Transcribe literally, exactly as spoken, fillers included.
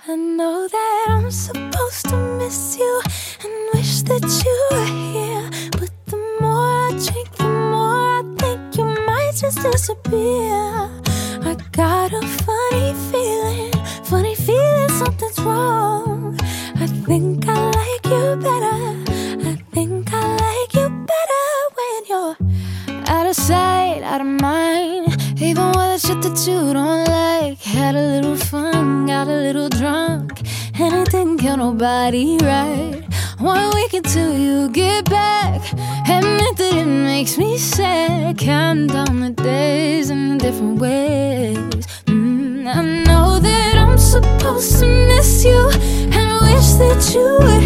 I know that I'm supposed to miss you and wish that you were here, but the more I drink, the more I think you might just disappear. I got a funny feeling, funny feeling something's wrong. I think I like you better, I think I like you better when you're out of sight, out of mind. Even with the shit that you don't like. Had a little fun, got a little drunk, and it didn't kill nobody, right? One week until you get back. Admit that it makes me sad. Counting down the days in different ways. mm, I know that I'm supposed to miss you and wish that you would